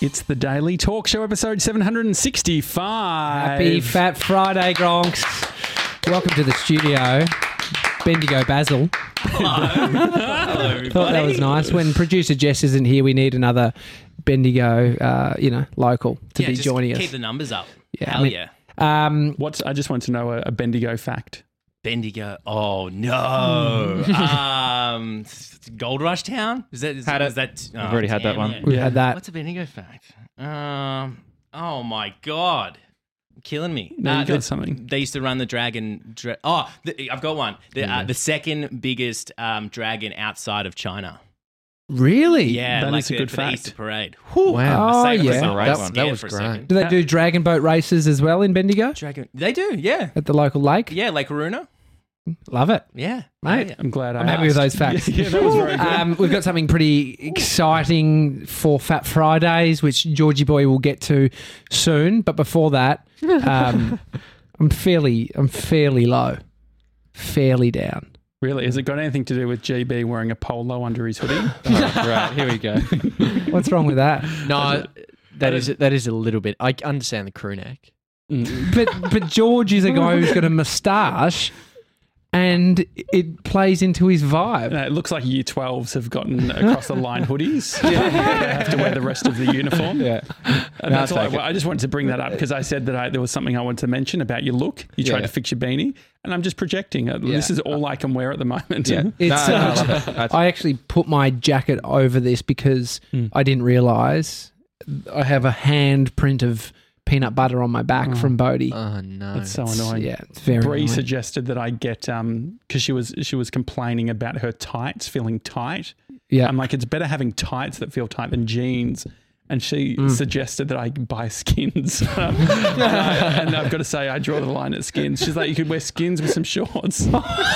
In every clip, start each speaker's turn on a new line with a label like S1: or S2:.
S1: It's the Daily Talk Show, episode 765.
S2: Happy Fat Friday, Gronks. Welcome to the studio. Bendigo Basil.
S3: Hello, everybody.
S2: Thought that was nice. When producer Jess isn't here, we need another Bendigo, local to be
S3: just
S2: joining us.
S3: Keep the numbers up.
S2: Yeah,
S3: Hell
S2: I mean-
S3: yeah.
S1: I just want to know a Bendigo fact.
S3: Bendigo. Oh, no. Gold Rush Town? Is that?
S4: Had it.
S3: Is that
S4: We've already had that
S3: damn
S4: one.
S3: it.
S2: We've had that.
S3: What's a Bendigo fact? Oh, my God. Killing me.
S1: No, you got something.
S3: They used to run the dragon. I've got one. The second biggest dragon outside of China.
S2: Really?
S3: Yeah,
S1: That
S3: like
S1: is a good
S3: for the
S1: fact.
S3: Easter parade.
S2: Wow.
S3: I
S2: Oh,
S3: saved
S2: yeah.
S3: myself.
S4: Right
S3: I was
S4: one.
S3: scared
S4: That was
S3: for a
S4: great.
S3: second.
S2: Do they do dragon boat races as well in Bendigo
S3: Dragon. They do, yeah.
S2: at the local lake?
S3: Yeah, Lake Aruna.
S2: Love it.
S3: Yeah.
S2: Mate.
S3: Yeah.
S1: I'm glad
S2: I'm happy with those facts.
S1: Yeah, that was very good.
S2: We've got something pretty exciting for Fat Fridays, which Georgie Boy will get to soon. But before that, I'm fairly low, fairly down.
S1: Really? Has it got anything to do with GB wearing a polo under his hoodie?
S4: Right, here we go.
S2: What's wrong with that?
S4: No, that is a little bit. I understand the crew neck.
S2: But George is a guy who's got a moustache, and it plays into his vibe.
S1: It looks like year 12s have gotten across the line hoodies. They have to wear the rest of the uniform.
S2: Yeah.
S1: And that's all I just wanted to bring that up because I said that there was something I wanted to mention about your look. You tried to fix your beanie, and I'm just projecting. This is all I can wear at the moment.
S2: Yeah. It's, I actually put my jacket over this because I didn't realise I have a handprint of peanut butter on my back from Bodie.
S4: Oh no,
S1: It's so annoying.
S2: Yeah, it's very
S1: Bree
S2: annoying.
S1: suggested that I get because she was complaining about her tights feeling tight.
S2: Yeah.
S1: I'm like, it's better having tights that feel tight than jeans. And she suggested that I buy Skins. And I've got to say, I draw the line at Skins. She's like, you could wear Skins with some shorts.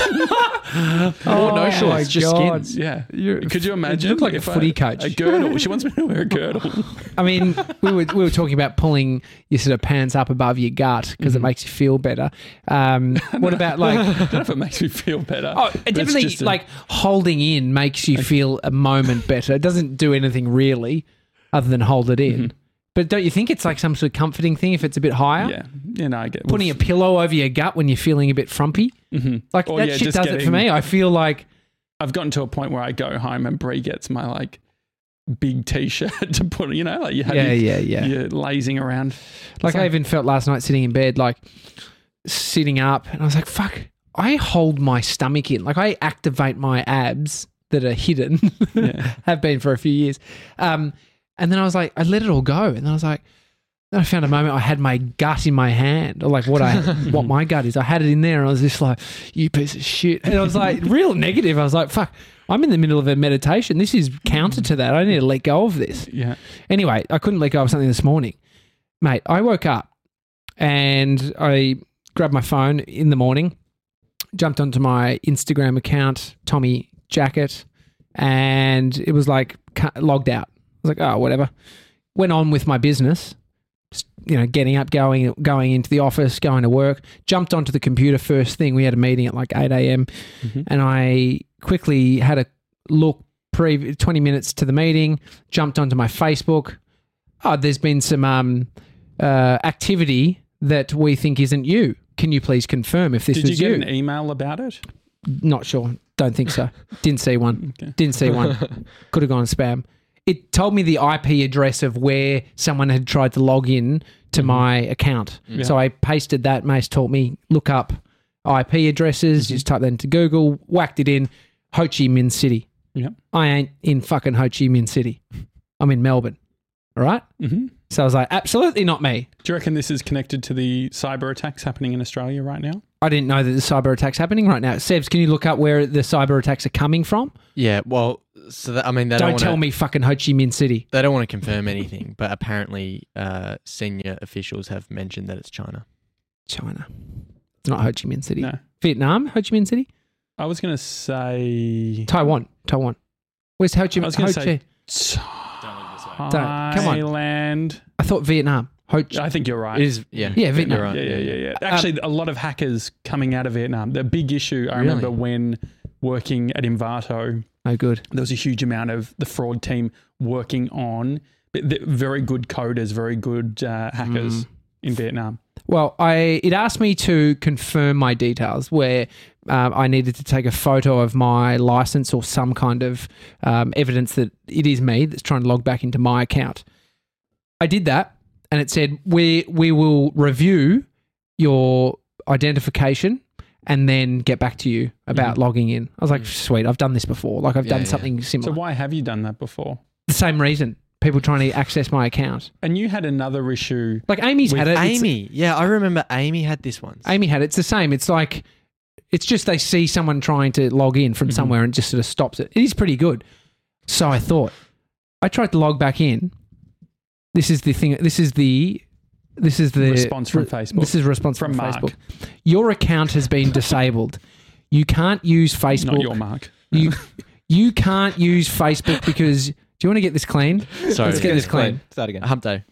S2: Oh,
S4: no shorts,
S2: my
S4: just
S2: God.
S4: Skins.
S1: Yeah.
S2: You're-
S1: Could you imagine?
S2: You look like a
S1: if
S2: footy coach.
S1: A girdle. She wants me to wear a girdle.
S2: I mean, we were talking about pulling your sort of pants up above your gut because it makes you feel better. What about like...
S1: I don't know if it makes me feel better.
S2: Oh,
S1: but
S2: it
S1: it's
S2: definitely
S1: just
S2: like holding in makes you feel a moment better. It doesn't do anything really other than hold it in. But don't you think it's like some sort of comforting thing if it's a bit higher?
S1: Yeah. You know, I get
S2: Putting a pillow over your gut when you're feeling a bit frumpy? Like
S1: Or,
S2: that
S1: yeah,
S2: shit
S1: just
S2: does it for
S1: getting-
S2: me. I feel like...
S1: I've gotten to a point where I go home and Brie gets my like big t-shirt to put, you know, like you have you're lazing around.
S2: Like I even felt last night sitting in bed, like sitting up, and I was like, fuck, I hold my stomach in. Like I activate my abs that are hidden, have been for a few years. And then I was like, I let it all go. And then I was like, then I found a moment I had my gut in my hand, or like what my gut is. I had it in there and I was just like, you piece of shit. And I was like, real negative. I was like, fuck, I'm in the middle of a meditation. This is counter to that. I need to let go of this.
S1: Yeah.
S2: Anyway, I couldn't let go of something this morning. Mate, I woke up and I grabbed my phone in the morning, jumped onto my Instagram account, Tommy Jacket, and it was like logged out. I was like, oh, whatever. Went on with my business, just, getting up, going into the office, going to work, jumped onto the computer first thing. We had a meeting at like 8 a.m. And I quickly had a look 20 minutes to the meeting, jumped onto my Facebook. Oh, there's been some activity that we think isn't you. Can you please confirm if this
S1: Did
S2: was
S1: you
S2: you?
S1: get an email about it?
S2: Not sure. Don't think so. Didn't see one.
S1: Okay.
S2: Didn't see one. Could have gone spam. It told me the IP address of where someone had tried to log in to my account.
S1: Yeah.
S2: So I pasted that. Mace taught me, look up IP addresses, just type that into Google, whacked it in, Ho Chi Minh City.
S1: Yep.
S2: I ain't in fucking Ho Chi Minh City. I'm in Melbourne. All right?
S1: Mm-hmm.
S2: So I was like, absolutely not me.
S1: Do you reckon this is connected to the cyber attacks happening in Australia right now?
S2: I didn't know that the cyber attack's happening right now. Sebs, can you look up where the cyber attacks are coming from?
S4: Yeah, well, so that, I mean,
S2: Don't tell me fucking Ho Chi Minh City.
S4: They don't want to confirm anything, but apparently, senior officials have mentioned that it's China.
S2: China. It's not Ho Chi Minh City.
S1: No.
S2: Vietnam, Ho Chi Minh City?
S1: I was going to say...
S2: Taiwan. Where's Ho Chi
S1: I was
S2: Minh?
S1: going to say...
S2: Come on.
S1: Thailand.
S2: I thought Vietnam.
S1: I think you're right.
S4: It is, yeah.
S2: Yeah, Vietnam.
S4: You're right.
S1: Yeah. Actually, a lot of hackers coming out of Vietnam. The big issue, I remember when working at Invato,
S2: Oh, good.
S1: there was a huge amount of the fraud team working on very good coders, very good hackers in Vietnam.
S2: Well, it asked me to confirm my details where I needed to take a photo of my license or some kind of evidence that it is me that's trying to log back into my account. I did that, and it said, we will review your identification and then get back to you about logging in. I was like, sweet, I've done this before. Like, I've done something similar.
S1: So why have you done that before?
S2: The same reason. People trying to access my account.
S1: And you had another issue.
S2: Like, Amy's had it.
S4: Amy. Yeah, I remember Amy had this once.
S2: Amy had it. It's the same. It's like, it's just they see someone trying to log in from somewhere and it just sort of stops it. It is pretty good. So I thought, I tried to log back in. This is the thing. This is the
S1: Response from Facebook.
S2: This is a response from
S1: Mark.
S2: Facebook. Your account has been disabled. You can't use Facebook.
S1: Not your Mark.
S2: You can't use Facebook because. Do you want to get this clean?
S4: Sorry.
S2: Let's get this clean.
S5: Start again.
S4: Hump day.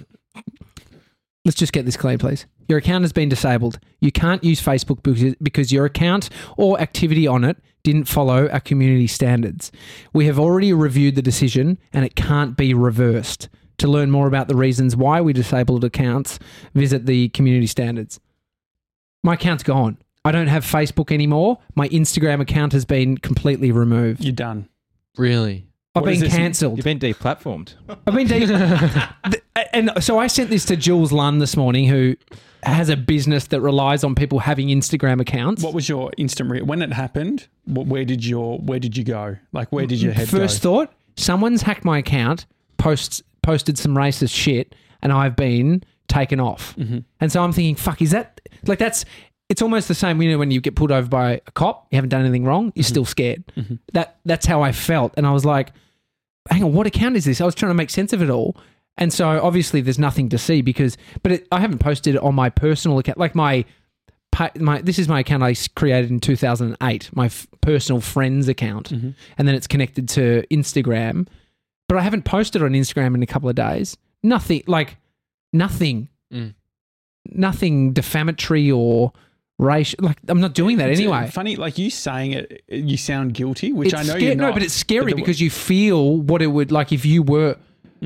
S2: Let's just get this clean, please. Your account has been disabled. You can't use Facebook because your account or activity on it didn't follow our community standards. We have already reviewed the decision and it can't be reversed. To learn more about the reasons why we disabled accounts, visit the community standards. My account's gone. I don't have Facebook anymore. My Instagram account has been completely removed.
S1: You're done.
S4: Really?
S2: I've
S1: What
S2: been
S1: is this?
S2: cancelled.
S5: You've been deplatformed.
S2: I've been and so I sent this to Jules Lunn this morning, who has a business that relies on people having Instagram accounts.
S1: What was your instant when it happened? Where did you go? Like, where did your head
S2: First
S1: go?
S2: thought, someone's hacked my account, posted some racist shit, and I've been taken off. And so I'm thinking, fuck, is that like it's almost the same, you know, when you get pulled over by a cop, you haven't done anything wrong, you're still scared. That's how I felt. And I was like, hang on, what account is this? I was trying to make sense of it all. And so obviously there's nothing to see I haven't posted it on my personal account. Like this is my account I created in 2008, my personal friends account. And then it's connected to Instagram. But I haven't posted on Instagram in a couple of days. Nothing defamatory or racial. Like, I'm not doing that anyway.
S1: Funny, like you saying it, you sound guilty, which
S2: It's
S1: I know you're not.
S2: No, but it's scary because you feel what it would like if you were.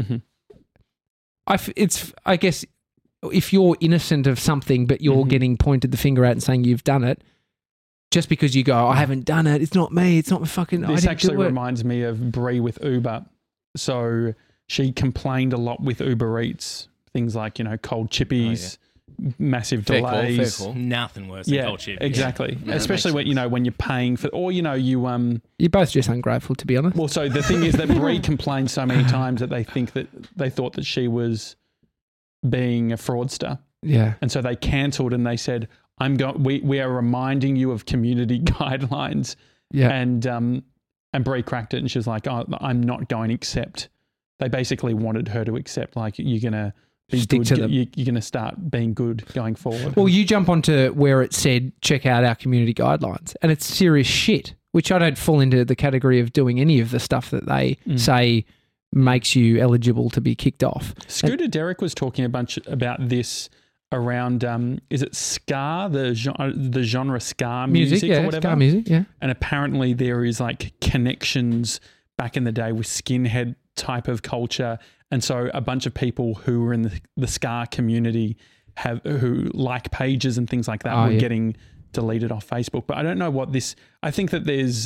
S2: I guess if you're innocent of something, but you're getting pointed the finger at and saying you've done it, just because you go, I haven't done it. It's not me. It's not my fucking.
S1: This actually reminds me of Brie with Uber. So she complained a lot with Uber Eats, things like, you know, cold chippies, massive delays.
S5: Fair call.
S3: Nothing worse than cold chip.
S1: Exactly. Especially when, you know, when you're paying for, or, you know,
S2: You're both just ungrateful, to be honest.
S1: Well, so the thing is that Brie complained so many times that they thought that she was being a fraudster.
S2: Yeah.
S1: And so they cancelled and they said, we are reminding you of community guidelines.
S2: Yeah.
S1: And Brie cracked it and she was like, oh, I'm not going to accept. They basically wanted her to accept, like, you're going to be
S2: Stick
S1: good.
S2: to them.
S1: You're going to start being good going forward.
S2: Well, you jump onto where it said, check out our community guidelines, and it's serious shit, which I don't fall into the category of doing any of the stuff that they say makes you eligible to be kicked off.
S1: Scooter Derek was talking a bunch about this around, is it ska, the genre ska music or whatever?
S2: Ska music, yeah.
S1: And apparently there is like connections back in the day with skinhead type of culture. And so a bunch of people who were in the ska community who like pages and things like that were getting deleted off Facebook. But I don't know what I think that there's,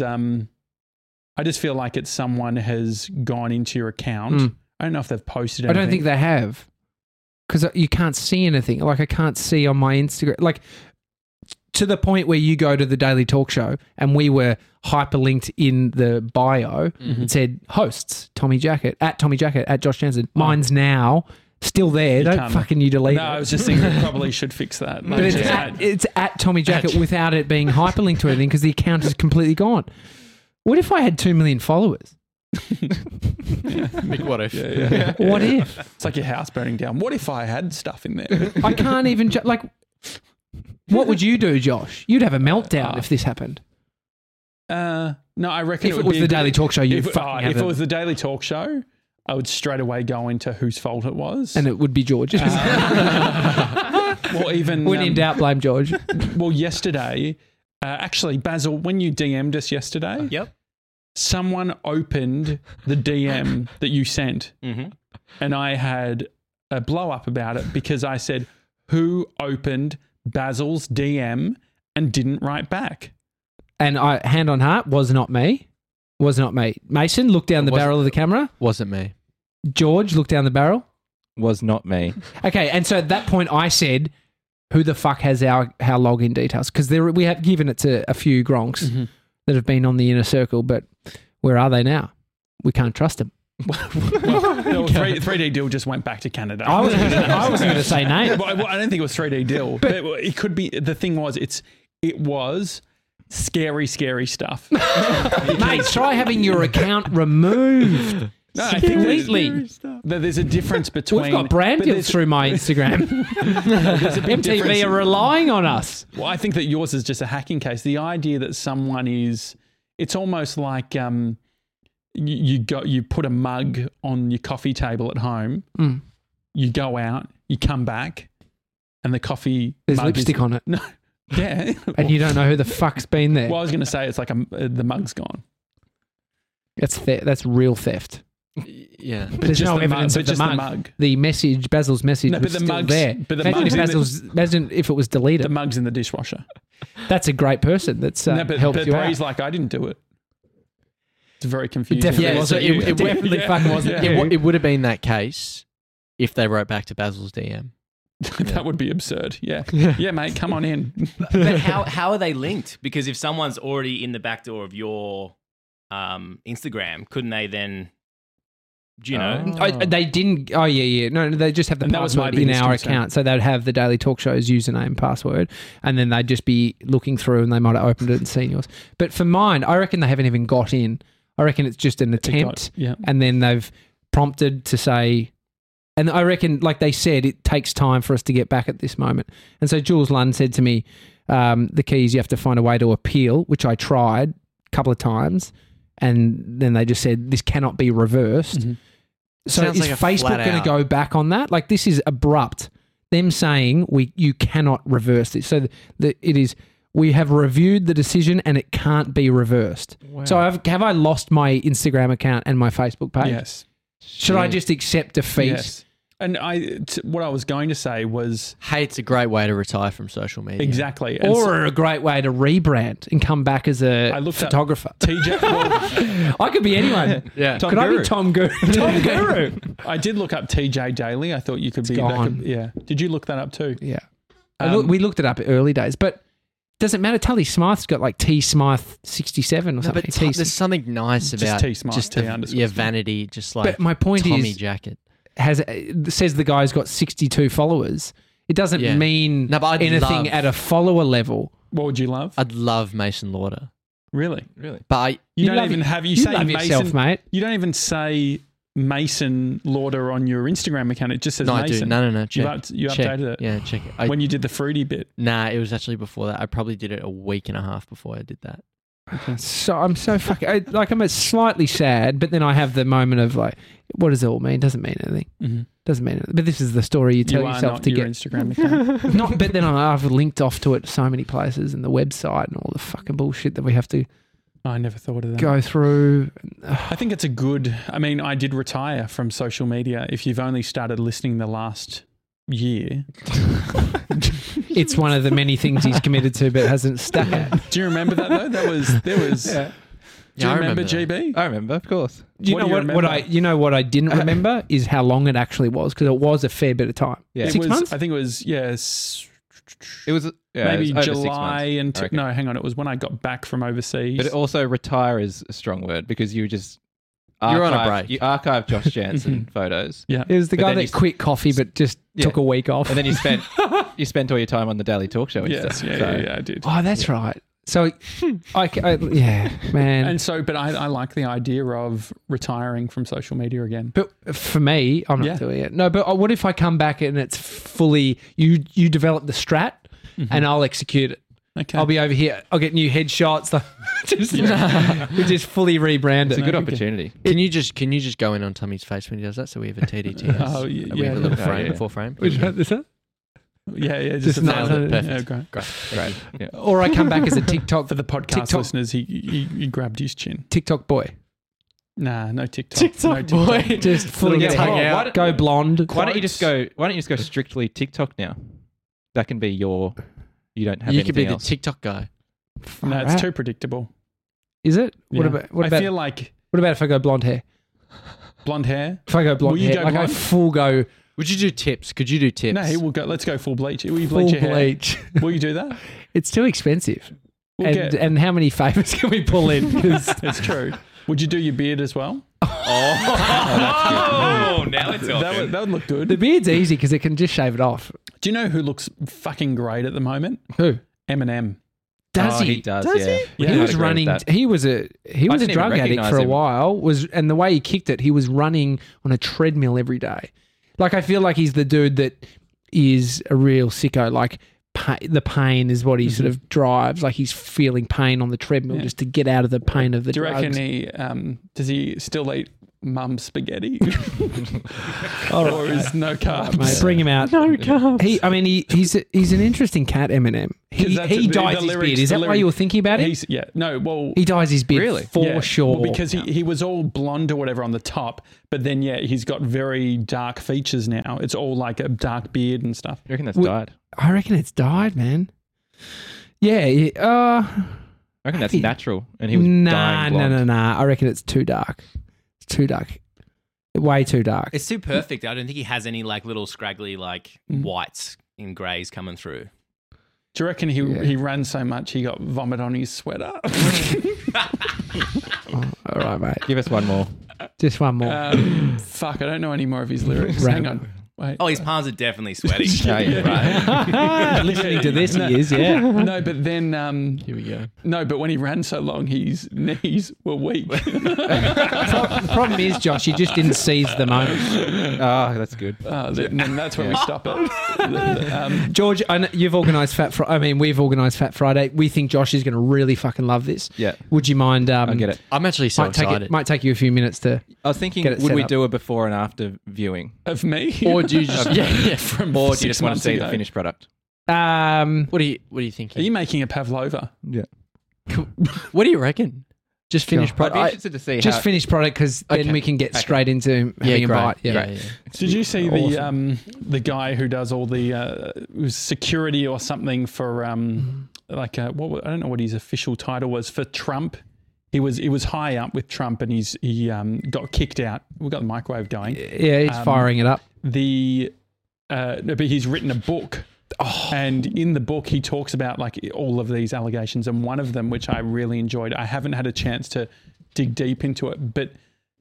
S1: I just feel like it's someone has gone into your account. I don't know if they've posted anything.
S2: I don't think they have. Because you can't see anything. Like, I can't see on my Instagram. Like, to the point where you go to the Daily Talk Show and we were hyperlinked in the bio. It said hosts, Tommy Jackett, at Josh Jansen. Mine's now still there. Don't fucking you delete it.
S1: No, I was just thinking probably should fix that.
S2: But it's at Tommy Jackett without it being hyperlinked to anything because the account is completely gone. What if I had 2 million followers?
S4: Big what if?
S1: Yeah.
S2: What if?
S1: It's like your house burning down. What if I had stuff in there?
S2: I can't even what would you do, Josh? You'd have a meltdown if this happened.
S1: No, I reckon
S2: If it was the Daily Talk Show, you'd
S1: if
S2: fucking have
S1: it was the Daily Talk Show, I would straight away go into whose fault it was.
S2: and it would be George.
S1: Well, even
S2: When in doubt, blame George.
S1: well, yesterday, actually, Basil, when you DM'd us yesterday,
S3: Yep.
S1: someone opened the DM that you sent, and I had a blow up about it because I said, "Who opened Basil's DM and didn't write back?"
S2: And I, hand on heart, was not me. Was not me. Mason, look down the barrel of the camera.
S4: Wasn't me.
S2: George, look down the barrel.
S5: Was not me.
S2: Okay, and so at that point I said, who the fuck has our login details? Because we have given it to a few gronks that have been on the inner circle, but where are they now? We can't trust them.
S1: Well, 3D Deal just went back to Canada.
S2: I wasn't going to say name.
S1: Well, I don't think it was 3D Deal, but it could be. The thing was, it was scary stuff.
S2: Mate, try having your account removed.
S1: No, I think
S2: completely.
S1: There's a difference between.
S2: We've got brand deals through my Instagram. MTV are relying on us.
S1: Well, I think that yours is just a hacking case. The idea that someone is, it's almost like you put a mug on your coffee table at home. You go out, you come back, and the coffee
S2: there's
S1: mug
S2: lipstick on it.
S1: No, yeah,
S2: and you don't know who the fuck's been there.
S1: Well, I was going to say it's like the mug's gone.
S2: That's real theft.
S4: Yeah.
S2: But there's no evidence of the mug. The message, Basil's message, was still there.
S1: But the
S2: imagine if it was deleted.
S1: The mug's in the dishwasher.
S2: That's a great person that's helped you out.
S1: He's like, I didn't do it. It's very confusing.
S2: It definitely wasn't. It definitely fucking wasn't.
S4: It would have been that case if they wrote back to Basil's DM.
S1: That would be absurd. Yeah. Yeah, mate, come on in.
S3: But how are they linked? Because if someone's already in the back door of your Instagram, couldn't they then... Do you know?
S2: They didn't. Oh, yeah. No, they just have the password in our account. So they'd have the Daily Talk Show's username and password, and then they'd just be looking through and they might have opened it and seen yours. But for mine, I reckon they haven't even got in. I reckon it's just an attempt, and then they've prompted to say... And I reckon, like they said, it takes time for us to get back at this moment. And so Jules Lund said to me, the key is you have to find a way to appeal, which I tried a couple of times. And then they just said, this cannot be reversed. So is Facebook going to go back on that? Like, this is abrupt. Them saying you cannot reverse this. So it is, we have reviewed the decision and it can't be reversed. Wow. So have I lost my Instagram account and my Facebook page?
S1: Yes.
S2: Should I just accept defeat?
S1: Yes. And what I was going to say was...
S4: Hey, it's a great way to retire from social media.
S1: Exactly.
S2: Or a great way to rebrand and come back as a photographer.
S1: TJ... Well,
S2: I could be anyone.
S4: Yeah.
S2: Could I be Tom Guru? Tom Guru.
S1: I did look up TJ Daily. I thought you could be... Yeah. Did you look that up too?
S2: Yeah. We looked it up early days, but doesn't matter. Tully Smythe's got like T Smythe 67 or something.
S4: But there's something nice about
S1: T Smythe,
S4: just vanity, just like
S2: but my point
S4: Tommy
S2: is,
S4: jacket.
S2: Says the guy's got 62 followers. It doesn't mean anything at a follower level.
S1: What would you love?
S4: I'd love Mason Lauder.
S1: Really?
S4: But
S1: you don't even have... You say
S2: love
S1: Mason,
S2: yourself, mate.
S1: You don't even say Mason Lauder on your Instagram account. It just says Mason.
S4: I do. No. Check.
S1: You updated it?
S4: Yeah, check it.
S1: When you did the fruity bit?
S4: Nah, it was actually before that. I probably did it a week and a half before I did that.
S1: Okay.
S2: So I'm so fucking... I'm slightly sad, but then I have the moment of like, what does it all mean? Doesn't mean anything. Mm-hmm. Doesn't mean anything. But this is the story you tell yourself to get...
S1: Instagram account.
S2: But then I've linked off to it so many places and the website and all the fucking bullshit that we have to...
S1: I never thought of that.
S2: Go through.
S1: I think it's a good... I mean, I did retire from social media. If you've only started listening the last year...
S2: It's one of the many things he's committed to but hasn't stuck at.
S1: Do you remember that though? There was... Yeah. Do you remember GB?
S5: I remember, of course.
S2: You know what I didn't remember is how long it actually was, because it was a fair bit of time.
S5: Yeah.
S2: 6 months?
S1: I think it was, yes.
S5: It was
S1: maybe
S5: it was
S1: July and no, hang on. It was when I got back from overseas.
S5: But also, retire is a strong word because you just
S4: you're on a break.
S5: You archive Josh Jansen photos.
S1: Yeah,
S2: it was the guy that quit coffee but just took a week off,
S5: and then you spent all your time on the Daily Talk Show.
S1: Yes, yeah, I did.
S2: Oh, that's right. So, yeah, man.
S1: And so, but I like the idea of retiring from social media again.
S2: But for me, I'm not doing it. No, but what if I come back and it's fully, you develop the strat and I'll execute it.
S1: Okay.
S2: I'll be over here. I'll get new headshots. We just fully rebrand it.
S5: It's a good opportunity.
S4: Can you just go in on Tommy's face when he does that? So we have a TDT.
S1: Oh, yeah.
S4: We have a little frame before frame.
S2: Which one is that?
S1: Yeah,
S2: Just
S1: a
S2: nailed
S1: thousand.
S4: it. Perfect.
S1: Yeah, great.
S5: Great. Yeah.
S2: Or I come back as a TikTok
S1: For the podcast
S2: TikTok-
S1: listeners, he grabbed his chin.
S2: TikTok boy.
S1: Nah, no TikTok.
S4: TikTok
S1: no
S4: boy.
S2: Just fully
S5: Little
S2: get
S5: tongue
S2: hung
S5: out.
S2: out. Go blonde.
S5: Why don't you just go strictly TikTok now? That can be your. You don't have
S4: You could be
S5: anything
S4: the
S5: else.
S4: TikTok guy.
S1: No, it's too predictable.
S2: Is it? What
S1: Yeah.
S2: about what
S1: I
S2: about
S1: feel like
S2: what about if I go blonde hair?
S1: blonde hair.
S2: If I go blonde
S1: Will you
S2: hair,
S1: go
S2: like
S1: blonde?
S2: I full go
S4: Would you do tips? Could you do tips?
S1: No, he will go. Let's go full bleach. Will you
S2: full
S1: bleach your hair?
S2: bleach.
S1: Will you do that?
S2: It's too expensive.
S1: We'll
S2: and
S1: get.
S2: and how many favors can we pull in? 'Cause
S1: It's true. Would you do your beard as well?
S3: Oh, now it's
S1: That would look
S2: the
S1: good.
S2: beard's easy because it can just shave it off.
S1: Do you know who looks fucking great at the moment?
S2: Who
S1: Eminem.
S2: does
S5: Oh,
S2: he?
S5: he does.
S1: Does
S5: yeah.
S1: he?
S5: Yeah,
S2: He
S5: I'd
S2: was
S5: agree with
S2: running.
S5: that.
S2: He was a
S5: didn't even
S2: drug addict
S5: recognise
S2: for a
S5: him.
S2: while. And the way he kicked it, he was running on a treadmill every day. Like I feel like he's the dude that is a real sicko. Like the pain is what he sort of drives. Like he's feeling pain on the treadmill
S1: Yeah.
S2: just to get out of the pain of the
S1: Do you reckon
S2: drugs.
S1: he does he still eat mum's spaghetti?
S2: All right,
S1: or is no carbs?
S2: mate, bring him out.
S4: No carbs.
S2: He's an interesting cat, Eminem.
S1: 'Cause
S2: He
S1: that's the
S2: dyes his
S1: lyrics-
S2: beard. Is
S1: the
S2: that why
S1: lyric-
S2: you were thinking about it?
S1: He
S2: He dyes his beard
S5: Really?
S2: for sure.
S1: Well, because he was all blonde or whatever on the top, but then he's got very dark features now. It's all like a dark beard and stuff.
S5: You reckon that's
S2: We-
S5: died?
S2: I reckon it's dyed, man. Yeah.
S5: I reckon that's
S2: He-
S5: natural, and he was
S2: nah.
S5: dying blonde.
S2: I reckon it's too dark. It's too dark. Way too dark.
S3: It's too perfect. I don't think he has any like little scraggly like whites and greys coming through.
S1: Do you reckon he ran so much he got vomit on his sweater?
S2: All right, mate.
S5: Give us one more.
S2: Just one more.
S1: Fuck, I don't know any more of his lyrics.
S2: Right.
S1: Hang on. Wait.
S3: Oh, his palms are definitely sweaty.
S5: Oh, yeah.
S3: Right.
S2: Listening to this, he is. Yeah.
S1: No, but then
S4: Here we go.
S1: no, but when he ran so long, his knees were weak.
S2: The problem is, Josh, you just didn't seize the moment.
S5: Oh, that's good.
S1: And then that's when we stop it.
S2: George, I know you've organised we've organised Fat Friday. We think Josh is going to really fucking love this.
S5: Yeah,
S2: Would you mind?
S5: I get it.
S4: I'm actually so
S2: Might take
S4: excited.
S2: might take you a few minutes to.
S5: I was thinking,
S2: Get it
S5: would
S2: set
S5: we
S2: up.
S5: do a before and after viewing,
S1: Of me?
S4: Or do you just
S1: from
S5: or do
S1: 6
S5: you just want to
S1: months
S5: see
S1: ago.
S5: the finished product?
S4: What are you thinking?
S1: Are you making a pavlova?
S5: Yeah,
S4: What do you reckon? Just finish
S5: I'd be
S4: product.
S5: interested to see
S2: Just
S5: how.
S2: finished product because then
S4: Okay.
S2: we can get straight into having a bite. Yeah.
S1: Did you see
S2: Awesome.
S1: the guy who does all the it was security or something for like I don't know what his official title was for Trump. He was high up with Trump and he got kicked out. We got the microwave going.
S2: Yeah, he's firing it up.
S1: But he's written a book. And in the book, he talks about like all of these allegations, and one of them, which I really enjoyed, I haven't had a chance to dig deep into it, but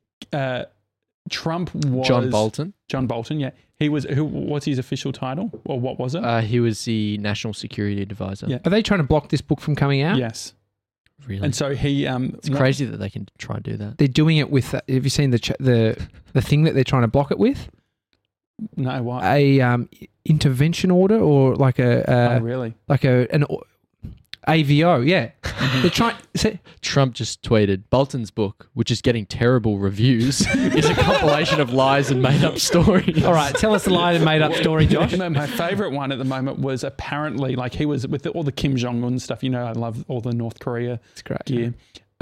S1: Trump was
S4: John Bolton.
S1: John Bolton, yeah, he was. What's his official title, or what was it?
S4: He was the National Security Advisor.
S1: Yeah.
S2: Are they trying to block this book from coming out?
S1: Yes,
S4: Really.
S1: and so he.
S4: It's crazy that they can try and do that.
S2: They're doing it with. Have you seen the thing that they're trying to block it with?
S1: No, why?
S2: A intervention order or like
S1: Oh, really?
S2: like an AVO? Yeah, they're trying.
S4: Trump just tweeted, Bolton's book, which is getting terrible reviews, is a compilation of lies and made up stories.
S2: All right, tell us the lie and made up story, Josh.
S1: No, my favorite one at the moment was apparently like he was with all the Kim Jong Un stuff. You know, I love all the North Korea
S2: It's great.
S1: gear.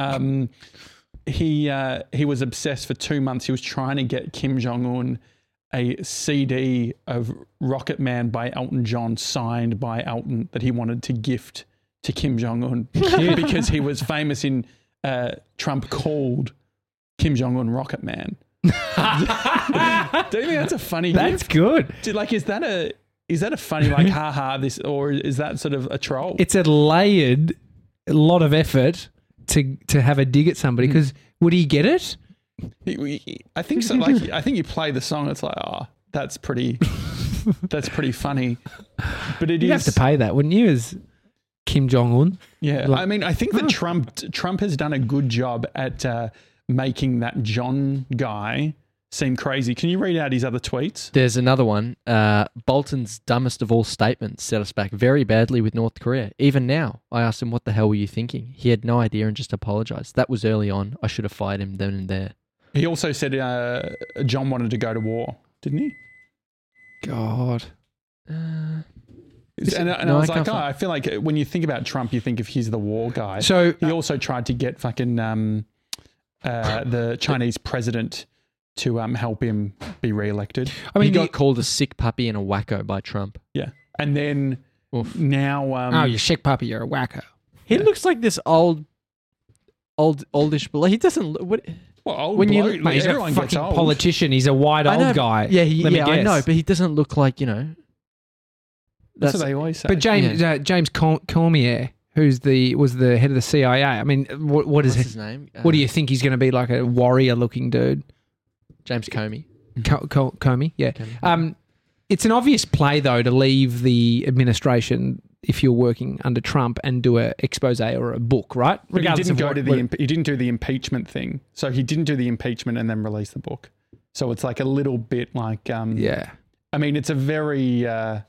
S1: He was obsessed for 2 months. He was trying to get Kim Jong Un a CD of Rocket Man by Elton John signed by Elton that he wanted to gift to Kim Jong Un because he was famous in Trump called Kim Jong Un Rocket Man. Do you think that's a funny
S2: That's
S1: gift?
S2: good.
S1: Like, is that a funny like haha this, or is that sort of a troll?
S2: It's a layered, a lot of effort to have a dig at somebody because would he get it?
S1: I think so. Like, I think you play the song, it's like, oh, that's pretty funny. But it
S2: You'd
S1: is.
S2: have to pay that, wouldn't you? As Kim Jong Un.
S1: Yeah,
S2: Like-
S1: I mean, I think that Trump has done a good job at making that John guy seem crazy. Can you read out his other tweets?
S4: There's another one. Bolton's dumbest of all statements set us back very badly with North Korea. Even now, I asked him, what the hell were you thinking? He had no idea and just apologized. That was early on. I should have fired him then and there.
S1: He also said John wanted to go to war, didn't he?
S2: God.
S1: And I
S4: No,
S1: was
S4: I
S1: like,
S4: can't find-
S1: I feel like when you think about Trump, you think if he's the war guy.
S2: So
S1: He also tried to get fucking the Chinese president to help him be re-elected.
S2: I
S4: he
S2: mean,
S4: got called a sick puppy and a wacko by Trump.
S1: Yeah, and then
S4: Oof.
S1: now
S2: oh, you sick puppy, you're a wacko.
S4: He looks like this oldish, but he doesn't. What?
S1: well, old
S4: when you-
S1: bloke,
S2: Mate, he's a
S1: everyone gets
S2: fucking
S1: old.
S2: politician. He's a white
S4: I know,
S2: old guy.
S4: Yeah,
S2: Let me
S4: I
S2: guess.
S4: know, but he doesn't look like
S1: That's what they always say.
S2: But James Cormier, who's was the head of the CIA. I mean, what
S4: What's
S2: is
S4: his name?
S2: What do you think he's going to be, like a warrior-looking dude?
S4: James Comey.
S2: Comey, yeah.
S4: Comey.
S2: It's an obvious play, though, to leave the administration if you're working under Trump and do a expose or a book, right?
S1: But he didn't
S2: of
S1: go
S2: what-
S1: to the he didn't do the impeachment thing. So he didn't do the impeachment and then release the book. So it's like a little bit like
S2: yeah.
S1: I mean, it's a very